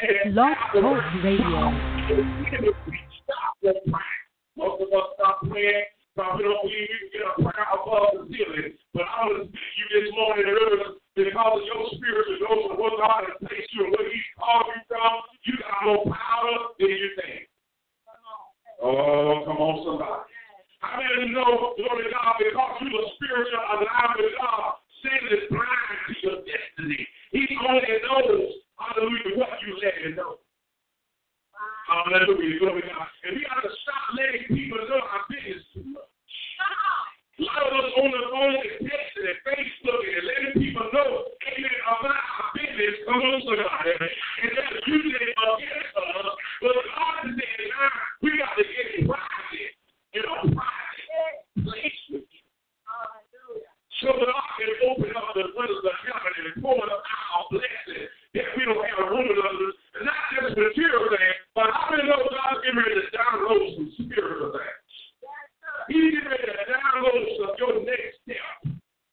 Blog Talk Radio. Stop your praying. Most of us stop praying. Probably don't believe you get a prayer above the ceiling. But I want to speak to you this morning early because of your spiritual growth of what God has placed you and what He's called you from. You got more power than you think. Oh, come on, somebody. How many of you know, glory to God, because you are spiritual alive with God, Satan is blind to your destiny. He only knows, hallelujah, what you let him know. Hallelujah, glory to God. And we got to stop letting people know our business too much. A lot of us on the phone and texting and Facebook and letting people know, amen, about our business. Come on, somebody. And that's usually against us. But God is saying, now, we got to get it private. In a private place with you. So that I can open up the windows of heaven and pour out our blessing that we don't have room enough. Not just material things, but I don't know God's getting ready to download some spiritual things. He's getting ready to download some of your next step.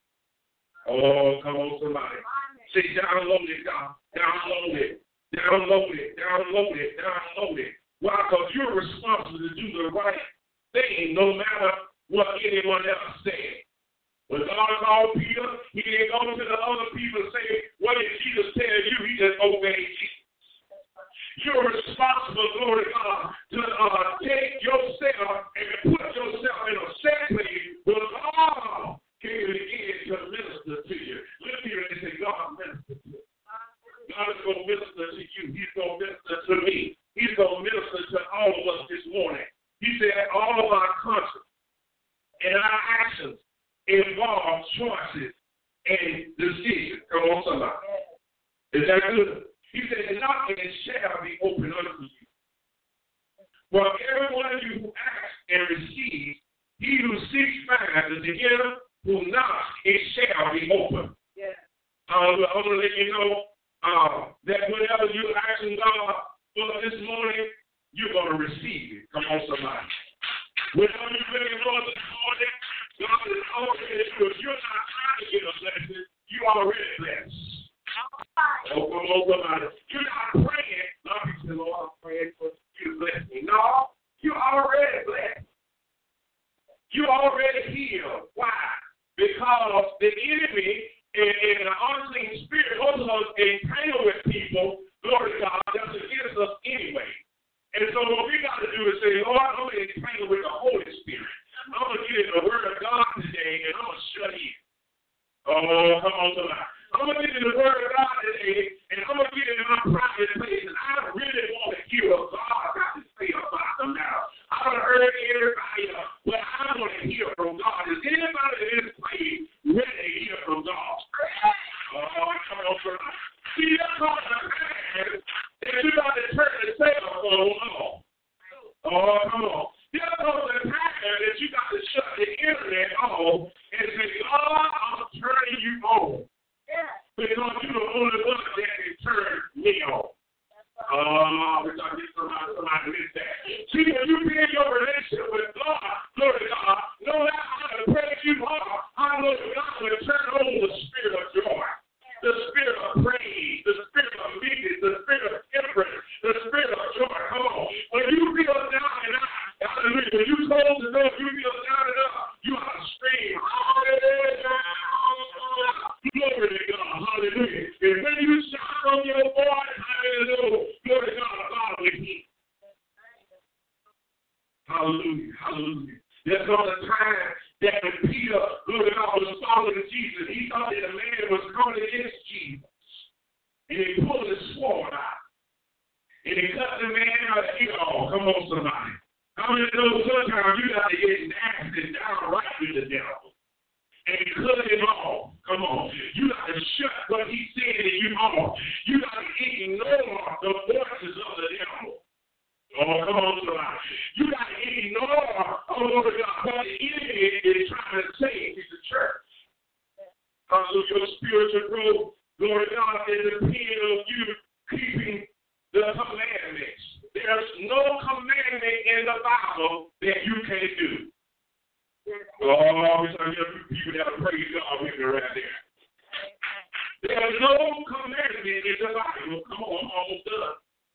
Oh, come on, somebody. Say, download it, God. Download it. Download it. Download it. Download it. Why? Because you're responsible to do the right thing, no matter what anyone else said. When God called Peter, he didn't go to the other people and say, what did Jesus tell you? He just obeyed Jesus. You're responsible, glory to God, to take yourself and put yourself in a set place where God can begin to minister to you. Look here and say, God minister to you. God is going to minister to you. He's going to minister to me. He's going to minister to all of us this morning. He said all of our conscience and our actions involve choices and decisions. Come on, somebody. Is that good? He said, knock and it shall be open unto you. For every one of you who asks and receives, he who seeks finds, and to him who knocks, it shall be open. Yeah. I'm going to let you know that whatever you're asking God for this morning, you're going to receive it. Come on, somebody. Whenever you're looking for this morning, God is already, because you're not trying to get a blessing, you already blessed. Oh, come on, somebody. You're not praying. Not because, Lord, I'm praying for you to bless me. No, you're already blessed. You're already healed. Why? Because the enemy and the unclean spirit, most of us entangle with people, glory to God, that's against us anyway. And so what we got to do is say, Lord, I'm going to entangle with the Holy Spirit. I'm going to get in the Word of God today, and I'm going to shut in. Oh, come on, somebody. I'm going to get in the Word of God today, and I'm going to get in my private place, and I really want to hear what God got to say about them now. I don't heard everybody, but I want to hear from God. Is anybody in this place ready to hear from God? Oh, come on, somebody. See, that's all the time that you got to turn the cell phone on. Oh, come on. That's all the time that you got to shut the internet off and say, God, I'm turning you on. Yeah. Because you're the only one that can turn me on. We're going to get somebody to miss that. See, when you be in your relationship with God, glory to God, no matter how to praise you are, I know that God will turn on the spirit of joy. The spirit of praise, the spirit of meekness, the spirit of temperance, the spirit of joy. Come on. When you feel down and out, hallelujah, when you close the door, you feel down and out, you have to scream, hallelujah, glory to God, hallelujah. And when you shout on your voice, hallelujah, glory to God, God will hear. Hallelujah, hallelujah. There's all the time that when Peter, glory to God, was following Jesus, he thought that a man was coming against Jesus. And he pulled his sword out. And he cut the man out of ear. Oh, come on, somebody. How many of those sometimes you got to get nasty down right with the devil? And cut him off. Come on. You got to shut what he said to you off. You got to ignore the voices of the devil. Oh, come on, somebody. You got to ignore, oh, God, what the enemy is trying to say to the church. Your spiritual growth, glory to God, is depending on you keeping the commandments. There's no commandment in the Bible that you can't do. Oh, some of you people that praise God with me right there. There's no commandment in the Bible. Come on, I'm almost done.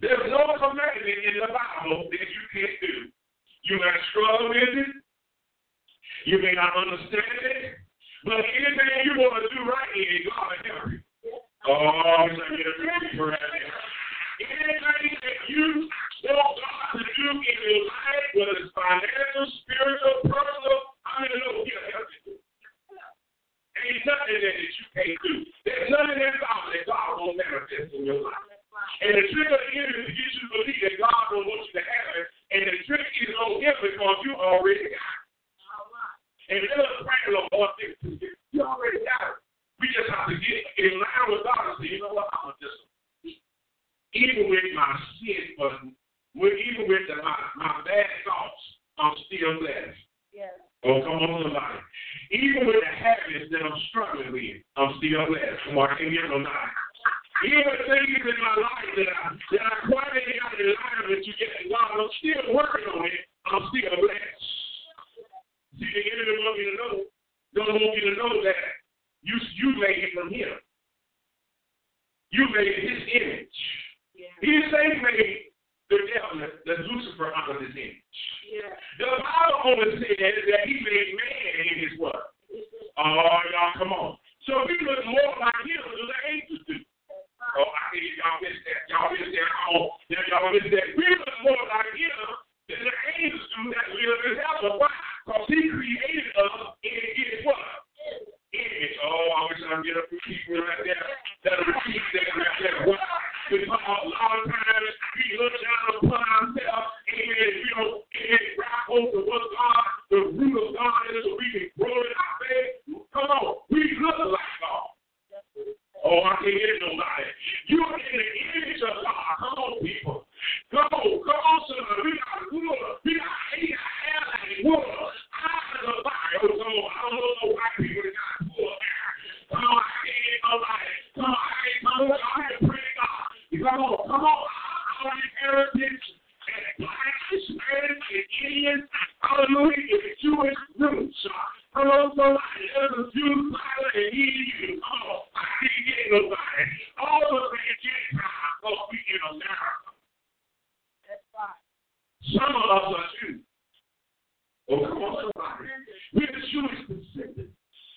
There's no commandment in the Bible that you can't do. You may struggle with it. You may not understand it. But anything you want to do right here, God will help you. Oh, I'm going to get a picture right there. Anything that you want God to do in your life, whether it's financial, spiritual, personal, I'm going to know He'll help you do. Ain't nothing that you can't do. There's nothing in God that God won't manifest in your life. And the trick of the enemy is to get you to believe that God don't want you to have it. And the trick is on Him because you already got it. And just pray the Lord things to you. You already got it. We just have to get in line with God and say, you know what, I'm just even with my sin, but even with my bad thoughts, I'm still blessed. Yeah. Oh, come on, somebody. Even with the habits that I'm struggling with, I'm still blessed. Come on, I can't get no lie. Even things in my life that I quite ain't got in line with you get God, I'm still working on it. I'm still blessed. See, the enemy don't want me to know that you made it from Him. You made His image. Yeah. He didn't made the devil, the Lucifer, out of His image. Yeah. The Bible only says that He made man in His what? Oh, y'all, come on. So we look more like Him than the angels do. Oh, I think y'all missed that. Y'all missed that. Oh, y'all missed that. We look more like Him than the angels do that live in heaven. Why? Because He created us in His what? Image. Oh, I wish I could get a few people right there that'll repeat that right there. Why? Because a lot of times we look down upon ourselves, amen, we don't grab hold of what God, the root of God is, so we can grow in our faith. Come on, we look like God. Oh, I can't hear nobody. You're in the image of God. Come on, people. Come on, somebody. We got hair like wood. Eyes of fire. Oh, come on. I don't know no white people that got full hair. Come on, I can't hear nobody. Come on, I can't pray to God. Come on. Our heritage and blacks, Hispanics, and Indians, hallelujah, and Jewish roots. Come on, somebody. There's a Jew, Bible, and EU. Come on, I can't get nobody. All of the Gentiles gonna be in America. That's right. Some of us are Jews. Oh, come on, somebody. We're the Jewish descendants.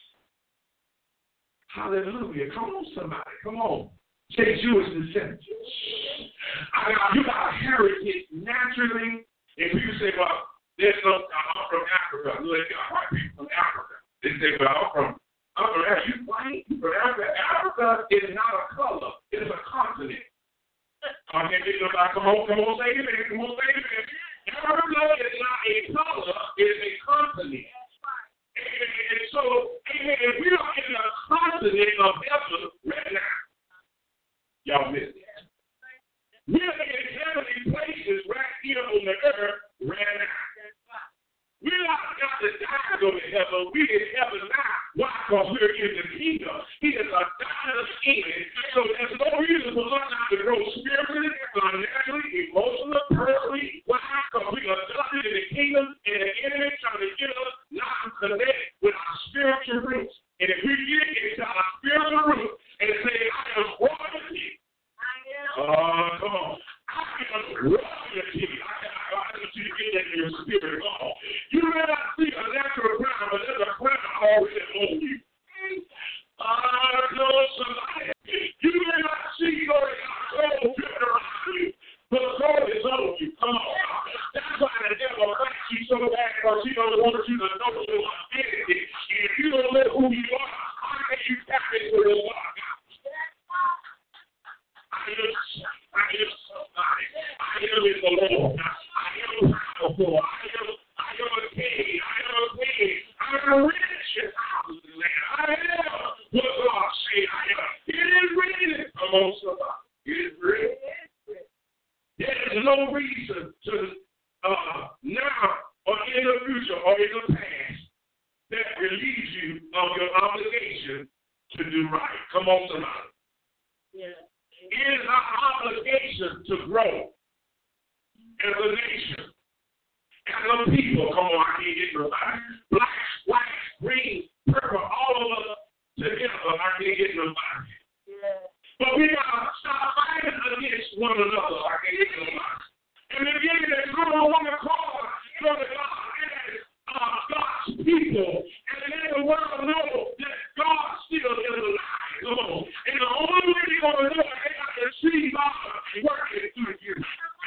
Hallelujah. Come on, somebody. Come on. Say Jewish descendants. You got a heritage naturally. And people say, well, I'm from Africa. Look, white people from Africa. They say, well, I'm from Africa. You white? Africa is not a color. It's a continent. Okay, come on, say it. Come on, say it. Africa is not a color. It's a continent. And so, we are in a continent of heaven right now. Y'all missed it. We're in heavenly places right here on the earth right now. We're not got to die to go to heaven. We're in heaven now. Why? Because we're in the kingdom. He is a dying image. So there's no reason for us not to grow spiritually, financially, emotionally, personally. Why? Because we are adopted in the kingdom, and the enemy trying to get us not to connect with our spiritual roots. And if we get into our spiritual roots and say, I am royalty. Come on. I am royalty. I want you to get that in your spirit. You may not see a natural crown, but there's a crown already on you. No, somebody. You may not see your soul driven around you, but the soul is on you. Come on. That's why the devil likes you so bad, because he don't want you to know your identity. And if you don't know who you are, how can you tap into your God? I am in the Lord. I am powerful. I am a king. I am rich in houses and land. I am what God said I am. It is written. Come on, somebody. It is written. There is no reason to now or in the future or in the past that relieves you of your obligation to do right. Come on, somebody. Yeah. It is our obligation to grow as a nation, as a people. Come on, I can't get nobody. Black, white, green, purple, all of us together, I can't get nobody. Yeah. But we got to stop fighting against one another. I can't know they got to see God working through you.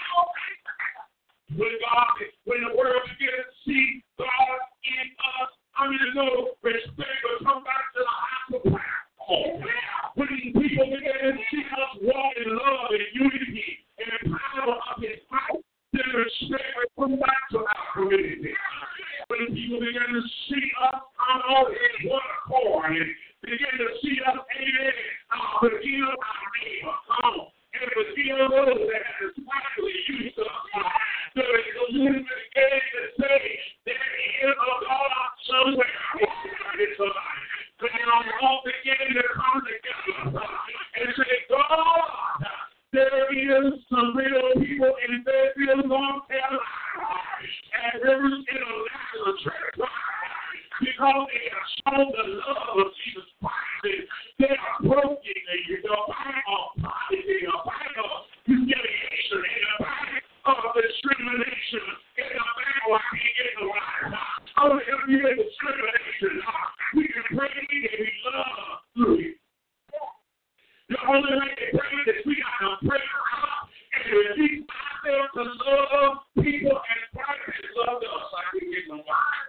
When the world begins to see God in us, I mean, know respect will come back to the house of prayer. When people begin to see us walk in love and unity and the power of His power, then respect will come back to our community. When people begin to see us all in one accord and begin to see us, amen, forgive our neighbor, and forgive those that have despitefully used us. So it's a little bit again to say there is a God somewhere. But they all begin to come together and say, God, there is some real people in Fayetteville, North Carolina, and Rivers International Church, because they have shown the love of Jesus Christ. They are broken in the fight of poverty, the fight of humiliation, and the fight of discrimination, and the fight of being alive. All of you in discrimination, we can pray and we love through you. The only way to pray is we got to pray out and release ourselves to love people and Christ has loved us like we get them wise.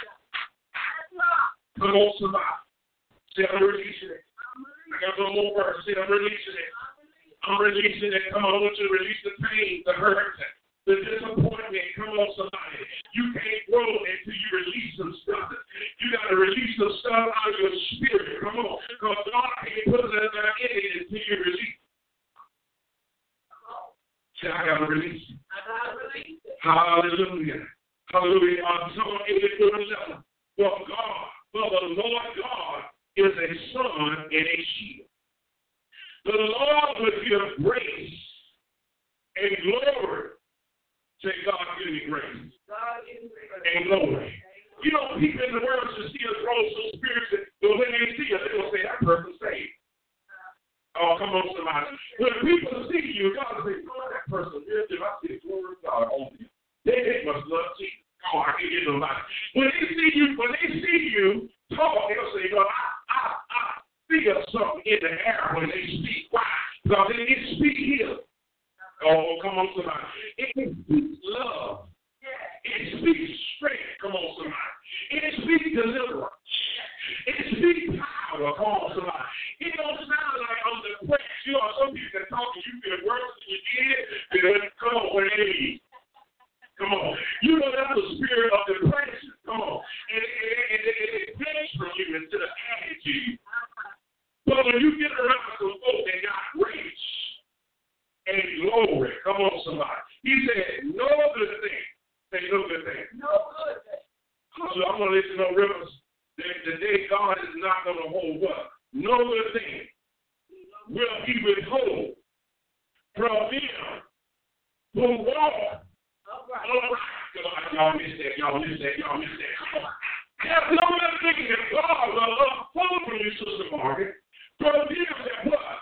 Come on, somebody. Say, I'm releasing it. I got one more verse. Say, I'm releasing it. I'm releasing it. Come on, I want you to release the pain, the hurt, the disappointment. Come on, somebody. You can't grow until you release some stuff. You got to release some stuff out of your spirit. Come on. Because God can't put it in it until you release it. Say, I got to release it. Hallelujah. Hallelujah. Psalm 84:11. For the Lord God is a sun and a shield. The Lord will give grace and glory. Say, God, give me grace and glory. You know, people in the world should see us grow so spiritual, but when they see us, they will say, that person's saved. Oh, come on, somebody. When people see you, God will say, oh, that person is. I see the glory of God on you. They must love Jesus. Oh, I can get nobody. When they see you talk, they'll say, God, I feel something in the air when they speak. Why? Because it speaks here. Oh, come on, somebody. It speaks love. It speaks strength. Come on, somebody. It speaks deliverance. It speaks power. Come on, somebody. It don't sound like I'm depressed. You know, some people can talk and you feel worse than you did. Come on, when they leave. Come on. You know that's the spirit of depression. Come on. And it takes from you instead of adding to you. But when you get around some folks that got grace and glory, come on, somebody. He said, no good thing. Say no good thing. No good thing. So I'm going to let you know, Rivers, that today God is not going to hold up. No good thing will He withhold from them who walk. All right. Y'all missed that. There's no other thing that God will uphold from you, Sister Margaret. From them that what?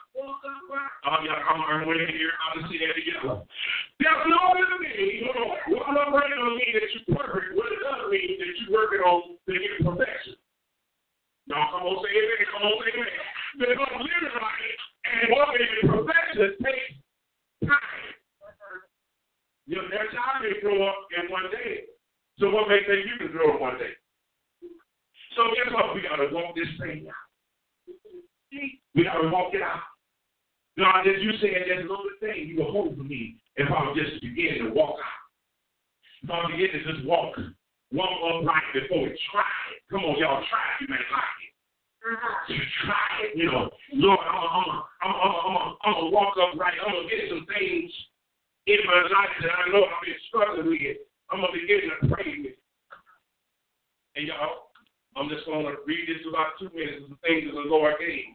I'm waiting here. I'll just see that together. There's no other thing. What I'm writing on mean that you're perfect. What it does mean that you're working on to get perfection. Now, come on, say amen. Because living right and walking in perfection takes time. You know, their child can grow up in one day. So what makes you can grow up one day? So guess what? We got to walk this thing out. We got to walk it out. God, as you said, there's no thing you will hold for me if I would just begin to walk out. If I begin to just walk upright before we try it. Come on, y'all, try it. You may like it. Try it. You know, Lord, I'm going to walk upright. I'm going to get some things in my life that I know I've been struggling with. I'm going to begin to pray with. And y'all, I'm just going to read this about 2 minutes of the things that the Lord gave.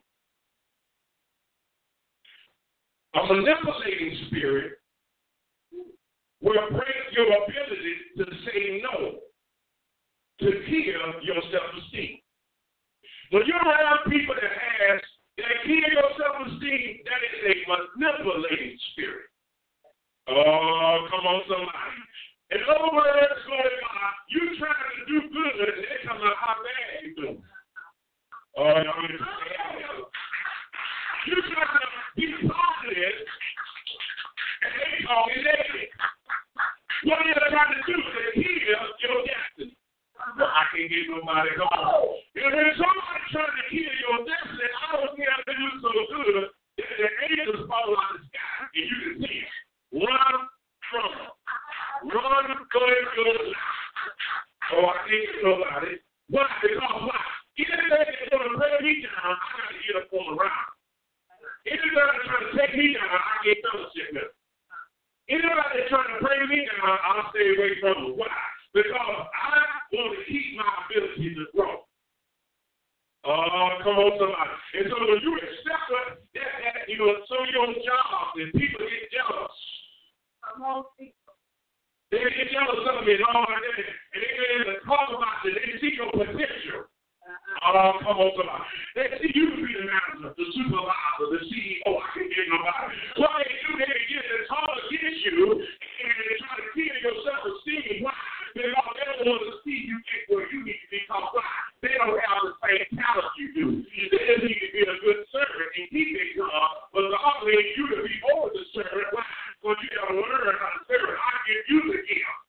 A manipulating spirit will break your ability to say no, to kill your self-esteem. When you're around people that kill your self-esteem, that is a manipulating spirit. Oh, come on, somebody. In other words, you trying to do good, and they come out how bad you do. Oh, y'all need to say that. You try to be positive, and they talking negative. What are you trying to do to heal your destiny? Well, I can't get nobody home. If there's somebody trying to heal your destiny, I don't think I can do so good that the angels fall out of the sky and you can see it. Run from it. Run, go and go to life. Oh, I can't get nobody. Why? Because why? Anything that's going to bring me down, I got to get up on the round. Anything that's trying to take me down, I get fellowship with. Anybody that's trying to bring me down, I'll stay away from them. Why? Because I want to keep my ability to grow. Oh, come on, somebody. And so when you accept that some of your jobs and people get jealous. Come on, people. They get jealous of me and all that. And they talk about it. They see your potential. Oh, come on, somebody. They see you to be the manager, the supervisor, the CEO. I can't get nobody. What they do, they get this hard against you, and they try to kill your self-esteem. Why? Because they don't want to see you get where you need to be. Because why? They don't have the same talent you do. They just need to be a good servant and keep it God. But God needs you to be over the servant. Why? Because you got to learn how to serve. I give you the gift.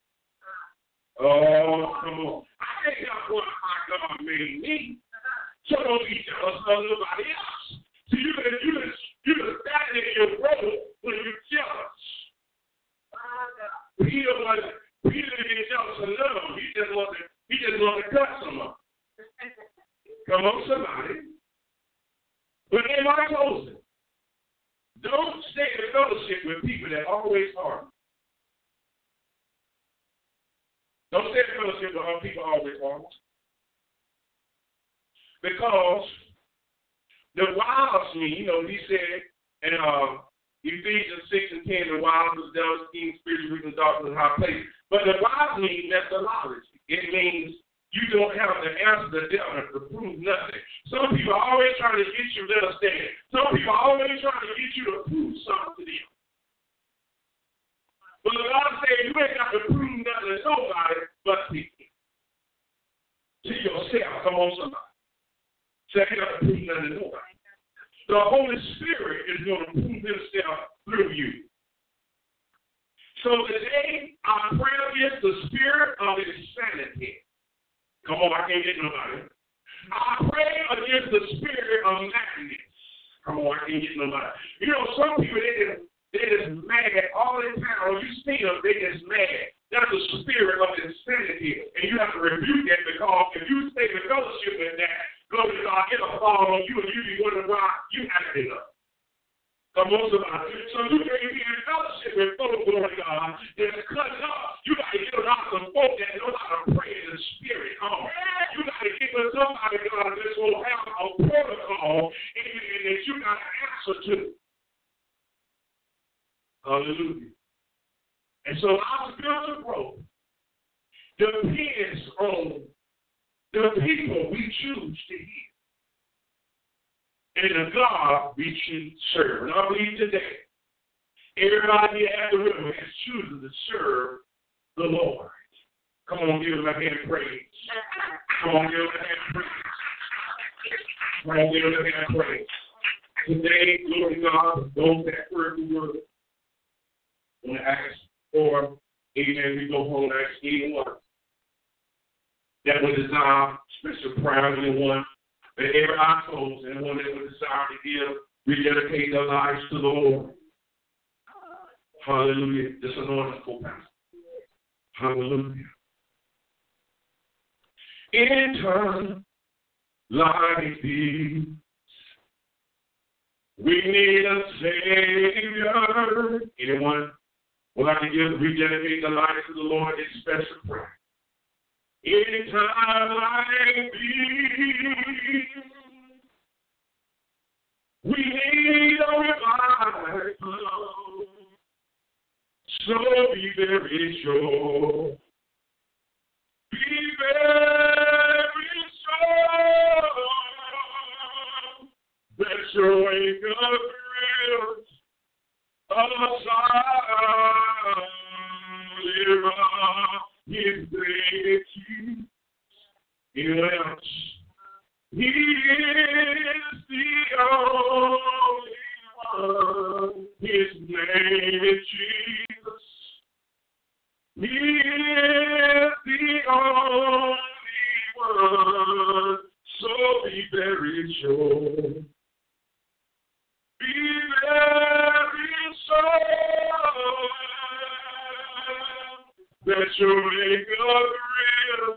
Oh, come on. I think that's what my God made me. So don't be jealous of nobody else. So you just stagnate your growth when you're jealous. Peter didn't jealous of love. He just wanted to cut someone. Come on, somebody. But in my closing, don't stay in fellowship with people that always harm. Don't stay in fellowship with people always harm. Because the wiles mean, he said in Ephesians 6 and 10, the wiles of the devil, schemes, spiritual weakness, darkness, and high places. But the wiles mean methodology. It means you don't have the answer to the devil to prove nothing. Some people are always trying to get you to understand. Some people are always trying to get you to prove something to them. But the Lord said you ain't got to prove nothing to nobody but to yourself. Come on, somebody. So you got to prove nothing to nobody. The Holy Spirit is going to prove himself through you. So today, I pray against the spirit of insanity. Come on, I can't get nobody. I pray against the spirit of madness. Come on, I can't get nobody. Some people, they just mad all the time. When you see them, they just mad. That's the spirit of insanity. And you have to rebuke that because if you stay in fellowship with that, glory to God, it'll fall on you and you be wondering why you acted up. Come on, somebody. So you can't be in fellowship with folks, glory to God, that's cut up. You got to get around some folk that know how to pray in the spirit. Come on. You got to get with somebody, God, that will have a protocol and that you got to answer to. Hallelujah. And so our spiritual growth depends on the people we choose to hear and the God we choose to serve. And I believe today, everybody at the river is choosing to serve the Lord. Come on, give him a hand of praise. Come on, give him a hand of praise. Come on, give him a hand of praise. Today, glory to God, those that heard the word, I'm going to ask for, amen, we go home and ask anyone that would desire special prayer, anyone that every eye closed, anyone that would desire to give, rededicate their lives to the Lord. Hallelujah. This is wonderful, Pastor. Hallelujah. In time like these, we need a Savior. Anyone would like to give, rededicate their lives to the Lord in special prayer? Anytime like these, we need a revival. So be very sure. Be very sure that your wake up thrills his great peace. Anyone else? He is the only His name is Jesus. He is the only one. So be very sure. Be very sure that you'll make a real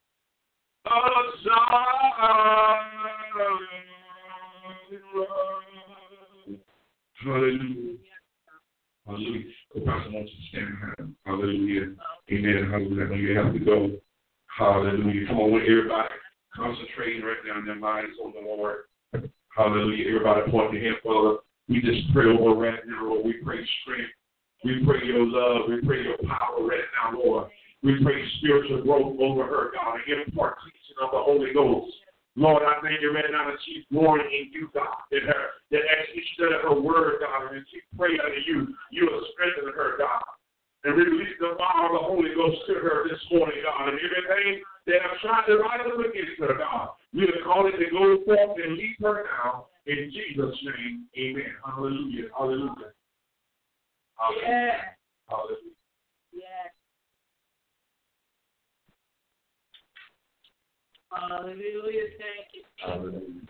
Hallelujah. Hallelujah. Go Pastor, I want you to stand high. Hallelujah. Amen. Hallelujah. I know you have to go. Hallelujah. Come on, everybody. Concentrating right now in their minds on the Lord. Hallelujah. Everybody point to Him, Father. We just pray over right now, Lord. We pray strength. We pray your love. We pray your power right now, Lord. We pray spiritual growth over her, God, and impartation of the Holy Ghost. Lord, I thank you right now that she's growing in you, God. That as she studied her word, God, and she prayed unto you, you will strengthen her, God. And release the power of the Holy Ghost to her this morning, God. And everything that I'm trying to rise up against her, God, we will call it to go forth and leave her now. In Jesus' name, amen. Hallelujah. Hallelujah. Hallelujah. Yeah. Hallelujah. Yeah. Hallelujah. Thank you. Hallelujah.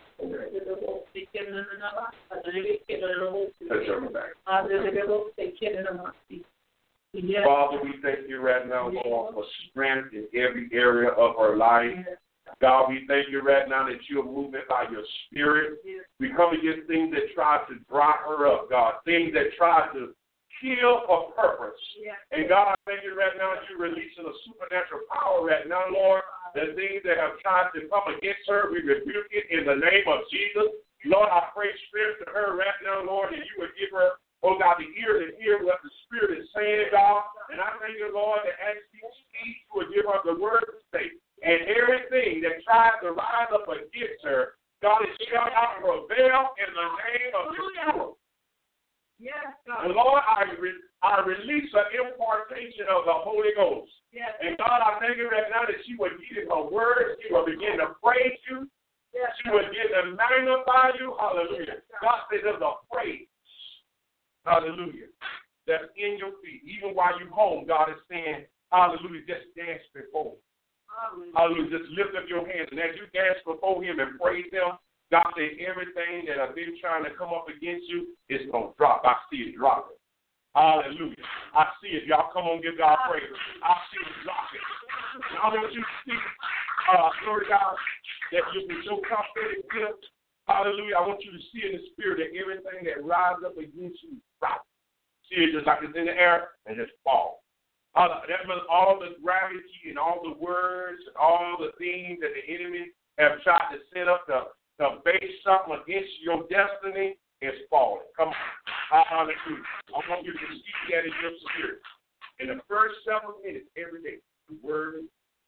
Yes. Father, we thank you right now, Lord, for strength in every area of her life. God, we thank you right now that you're moving by your spirit. We come against things that try to dry her up, God, things that try to kill a purpose. And God, I thank you right now that you're releasing a supernatural power right now, Lord. The things that have tried to come against her, we rebuke it in the name of Jesus. Lord, I pray strength to her right now, Lord, and you would give her, oh God, the ear to hear what the Spirit is saying, God. And I thank you, Lord, that as she speaks, you would give her the word to say. And everything that tries to rise up against her, God, it shall not prevail in the name of Yeshua. Yes, God. And Lord, I release an impartation of the Holy Ghost. Yes. And God, I thank you right now that she will get in her word. She will begin to praise you. Yes. She will begin to magnify you. Hallelujah. God says there's a praise. Hallelujah. That's in your feet. Even while you're home, God is saying, hallelujah, just dance before him. Hallelujah. Just lift up your hands. And as you dance before him and praise him, God says everything that has been trying to come up against you is going to drop. I see it dropping. Hallelujah. I see it. Y'all come on, give God praise. I see it dropping. I want you to see, glory to God, that you can show prophetic gift. Hallelujah. I want you to see in the spirit that everything that rises up against you drop. See it just like it's in the air and just fall. That means all the gravity and all the words and all the things that the enemy have tried to set up to base something against your destiny is falling. Come on. Hallelujah. I want you to see that in your spirit. In the first 7 minutes every day, the word,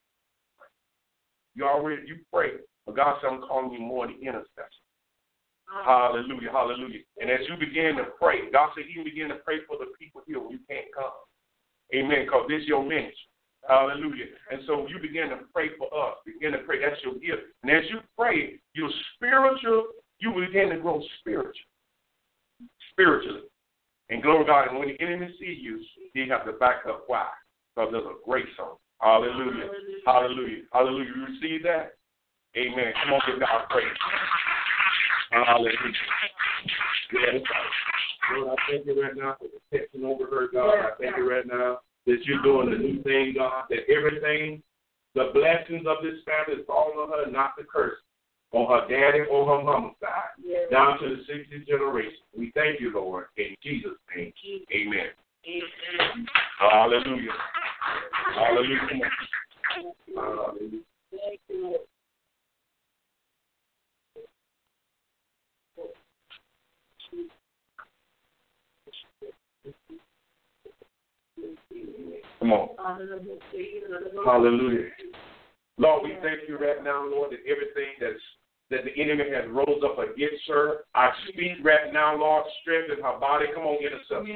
you pray. But God said, I'm calling you more the intercessor. Hallelujah, hallelujah. And as you begin to pray, God said you begin to pray for the people here when you can't come. Amen, because this is your ministry. Hallelujah. And so you begin to pray for us. Begin to pray. That's your gift. And as you pray, you're spiritual, you begin to grow spiritually. And glory to God. And when the enemy sees you, he has to back up. Why? Because there's a great song. Hallelujah. Hallelujah. Hallelujah. You receive that? Amen. Come on, give God praise. Hallelujah. Yes. Lord, I thank you right now for protection over her, God. I thank you right now that you're doing the new thing, God, that everything, the blessings of this family is falling on her, not the curse, on her daddy or her mama's side, down to the 60th generation. We thank you, Lord, in Jesus' name. Amen. Amen. Hallelujah. Hallelujah. Hallelujah. Thank you, Lord. Come on. Hallelujah. Lord, we thank you right now, Lord, that everything that the enemy has rose up against her, I speak right now, Lord, strengthen her body. Come on, get us up.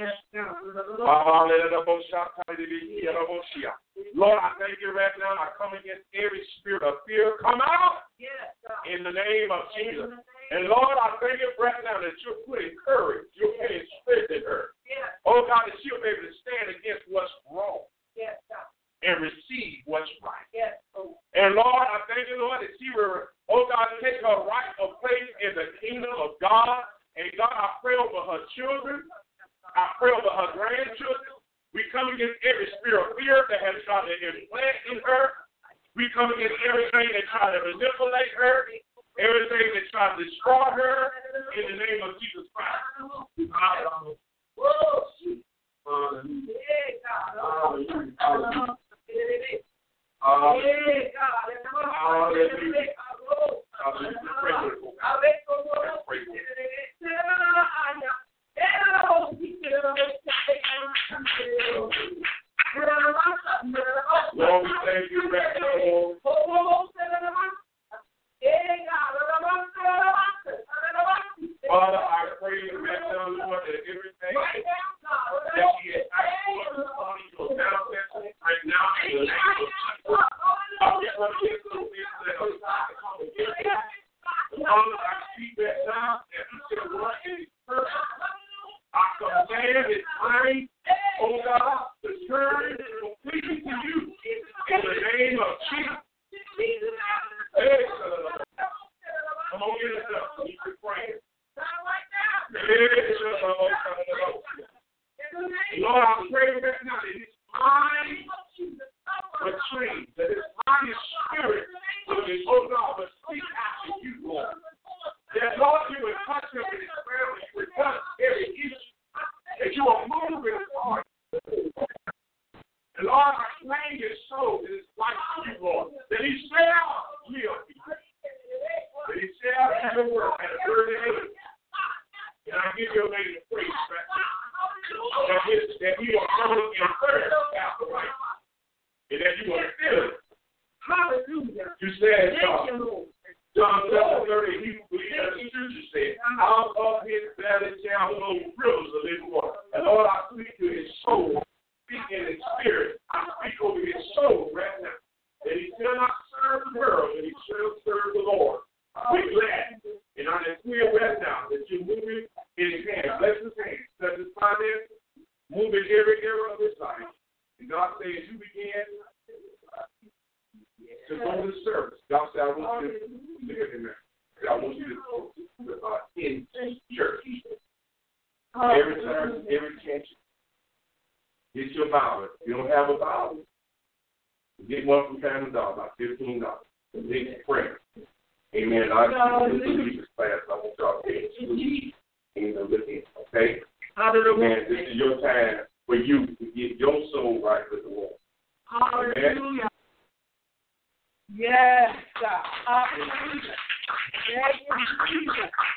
Lord, I thank you right now. I come against every spirit of fear. Come out in the name of Jesus. And Lord, I thank you right now that you're putting courage, you're putting strength in her. Oh God, that she'll be able to stand against what's wrong and receive what's right. And Lord, I thank you, Lord, that she will, oh God, take her rightful place in the kingdom of God. And God, I pray over her children. I pray over her grandchildren. We come against every spirit of fear that has tried to implant in her. We come against everything that tried to manipulate her, everything that tried to destroy her, in the name of Jesus Christ. Hallelujah. Lord, we thank you right now. Father, I pray right now, Lord, that everything that he has asked for your manifest right now in the name of Jesus. I just want to get some things that are come against it. Father, I speak that now, that you shall work in person. I command his mind, oh God, to turn completely to you in the name of Jesus. Hey, come on, get it up. You can pray. Lord, I pray right now that his mind will change, that his mind and spirit will be, oh God, will speak after you, Lord. That, Lord, you will touch him in his family, you will touch every issue, that you will move in his heart. And Lord, I claim his soul in his life to you, Lord, that he shall live, that he shall have a word at a certain age. And I give your lady the praise back. That you will come in first after right. And that you will feel it. Hallelujah. You said, John 7:30, he believed as the scripture said, out of his belly shall flow rivers of living water. And Lord, I speak to his soul, speak in his spirit. I speak over his soul right now. That he shall not serve the world, but he shall serve the Lord. Be glad. And I declare right now that you're moving in his hand. Bless his hands. Bless his finances. Move in every area of his life. And God says you begin to go to service. God said, I want you to live in there. I want you to in church. Every time, every chance. Get your Bible. If you don't have a Bible, get one from Family Dollar, about $15. And then pray. Amen. I believe this class. I want y'all to pay attention. Okay? Amen. This is your time for you to get your soul right with the Lord. Hallelujah. Yes, God. Hallelujah. Yes, Jesus.